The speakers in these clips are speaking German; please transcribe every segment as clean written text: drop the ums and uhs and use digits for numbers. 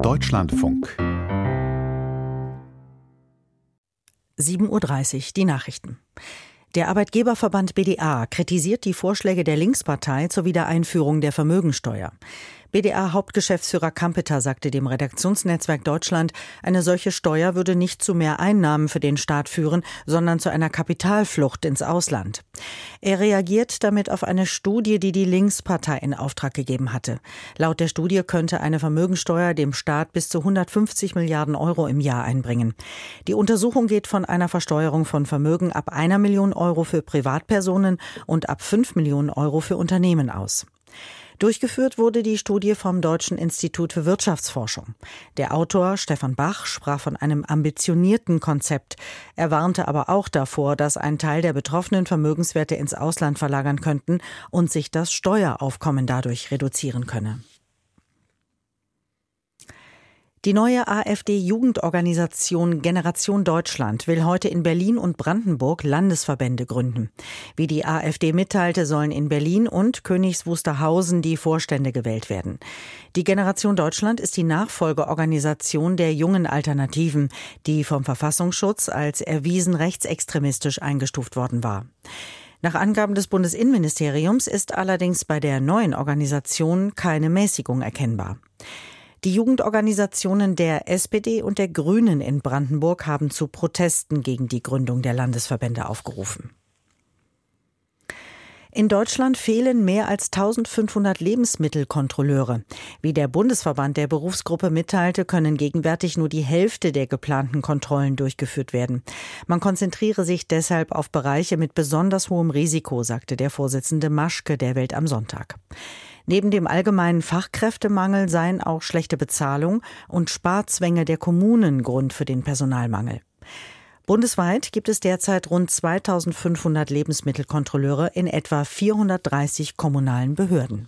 Deutschlandfunk 7:30 Uhr, die Nachrichten. Der Arbeitgeberverband BDA kritisiert die Vorschläge der Linkspartei zur Wiedereinführung der Vermögensteuer. BDA-Hauptgeschäftsführer Kampeter sagte dem Redaktionsnetzwerk Deutschland, eine solche Steuer würde nicht zu mehr Einnahmen für den Staat führen, sondern zu einer Kapitalflucht ins Ausland. Er reagiert damit auf eine Studie, die die Linkspartei in Auftrag gegeben hatte. Laut der Studie könnte eine Vermögensteuer dem Staat bis zu 150 Milliarden Euro im Jahr einbringen. Die Untersuchung geht von einer Versteuerung von Vermögen ab 1 Million Euro für Privatpersonen und ab 5 Millionen Euro für Unternehmen aus. Durchgeführt wurde die Studie vom Deutschen Institut für Wirtschaftsforschung. Der Autor Stefan Bach sprach von einem ambitionierten Konzept. Er warnte aber auch davor, dass ein Teil der betroffenen Vermögenswerte ins Ausland verlagern könnten und sich das Steueraufkommen dadurch reduzieren könne. Die neue AfD-Jugendorganisation Generation Deutschland will heute in Berlin und Brandenburg Landesverbände gründen. Wie die AfD mitteilte, sollen in Berlin und Königs Wusterhausen die Vorstände gewählt werden. Die Generation Deutschland ist die Nachfolgeorganisation der Jungen Alternativen, die vom Verfassungsschutz als erwiesen rechtsextremistisch eingestuft worden war. Nach Angaben des Bundesinnenministeriums ist allerdings bei der neuen Organisation keine Mäßigung erkennbar. Die Jugendorganisationen der SPD und der Grünen in Brandenburg haben zu Protesten gegen die Gründung der Landesverbände aufgerufen. In Deutschland fehlen mehr als 1500 Lebensmittelkontrolleure. Wie der Bundesverband der Berufsgruppe mitteilte, können gegenwärtig nur die Hälfte der geplanten Kontrollen durchgeführt werden. Man konzentriere sich deshalb auf Bereiche mit besonders hohem Risiko, sagte der Vorsitzende Maschke der Welt am Sonntag. Neben dem allgemeinen Fachkräftemangel seien auch schlechte Bezahlung und Sparzwänge der Kommunen Grund für den Personalmangel. Bundesweit gibt es derzeit rund 2500 Lebensmittelkontrolleure in etwa 430 kommunalen Behörden.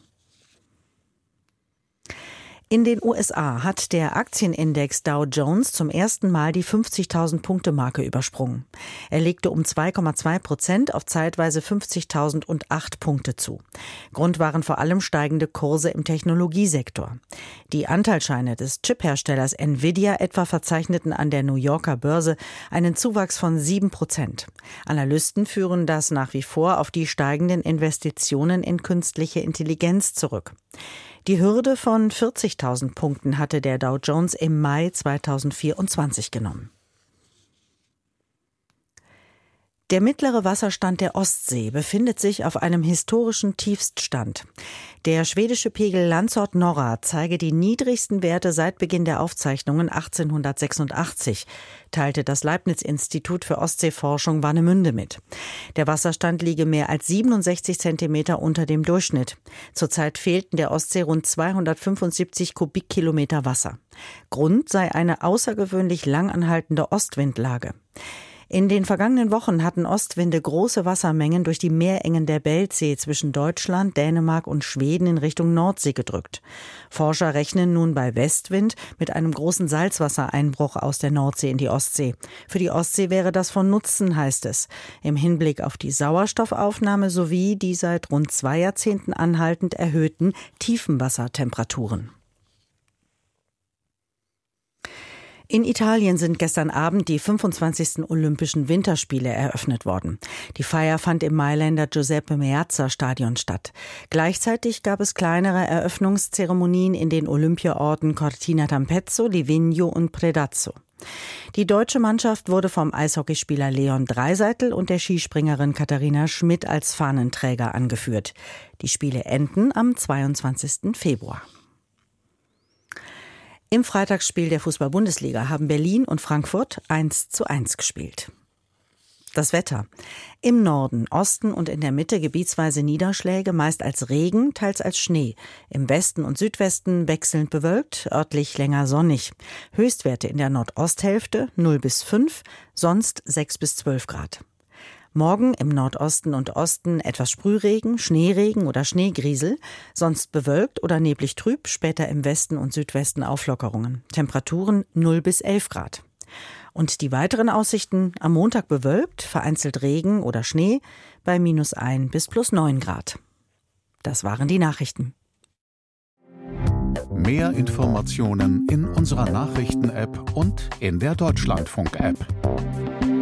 In den USA hat der Aktienindex Dow Jones zum ersten Mal die 50.000-Punkte-Marke übersprungen. Er legte um 2,2% auf zeitweise 50.008 Punkte zu. Grund waren vor allem steigende Kurse im Technologiesektor. Die Anteilsscheine des Chipherstellers Nvidia etwa verzeichneten an der New Yorker Börse einen Zuwachs von 7%. Analysten führen das nach wie vor auf die steigenden Investitionen in künstliche Intelligenz zurück. Die Hürde von 40.000 Punkten hatte der Dow Jones im Mai 2024 genommen. Der mittlere Wasserstand der Ostsee befindet sich auf einem historischen Tiefststand. Der schwedische Pegel Landsort-Norra zeige die niedrigsten Werte seit Beginn der Aufzeichnungen 1886, teilte das Leibniz-Institut für Ostseeforschung Warnemünde mit. Der Wasserstand liege mehr als 67 Zentimeter unter dem Durchschnitt. Zurzeit fehlten der Ostsee rund 275 Kubikkilometer Wasser. Grund sei eine außergewöhnlich langanhaltende Ostwindlage. In den vergangenen Wochen hatten Ostwinde große Wassermengen durch die Meerengen der Beltsee zwischen Deutschland, Dänemark und Schweden in Richtung Nordsee gedrückt. Forscher rechnen nun bei Westwind mit einem großen Salzwassereinbruch aus der Nordsee in die Ostsee. Für die Ostsee wäre das von Nutzen, heißt es, im Hinblick auf die Sauerstoffaufnahme sowie die seit rund 2 Jahrzehnten anhaltend erhöhten Tiefenwassertemperaturen. In Italien sind gestern Abend die 25. Olympischen Winterspiele eröffnet worden. Die Feier fand im Mailänder Giuseppe Meazza Stadion statt. Gleichzeitig gab es kleinere Eröffnungszeremonien in den Olympiaorten Cortina d'Ampezzo, Livigno und Predazzo. Die deutsche Mannschaft wurde vom Eishockeyspieler Leon Draisaitl und der Skispringerin Katharina Schmidt als Fahnenträger angeführt. Die Spiele enden am 22. Februar. Im Freitagsspiel der Fußball-Bundesliga haben Berlin und Frankfurt 1:1 gespielt. Das Wetter. Im Norden, Osten und in der Mitte gebietsweise Niederschläge, meist als Regen, teils als Schnee. Im Westen und Südwesten wechselnd bewölkt, örtlich länger sonnig. Höchstwerte in der Nordosthälfte 0 bis 5, sonst 6 bis 12 Grad. Morgen im Nordosten und Osten etwas Sprühregen, Schneeregen oder Schneegriesel, sonst bewölkt oder neblig trüb, später im Westen und Südwesten Auflockerungen. Temperaturen 0 bis 11 Grad. Und die weiteren Aussichten: am Montag bewölkt, vereinzelt Regen oder Schnee bei -1 bis +9 Grad. Das waren die Nachrichten. Mehr Informationen in unserer Nachrichten-App und in der Deutschlandfunk-App.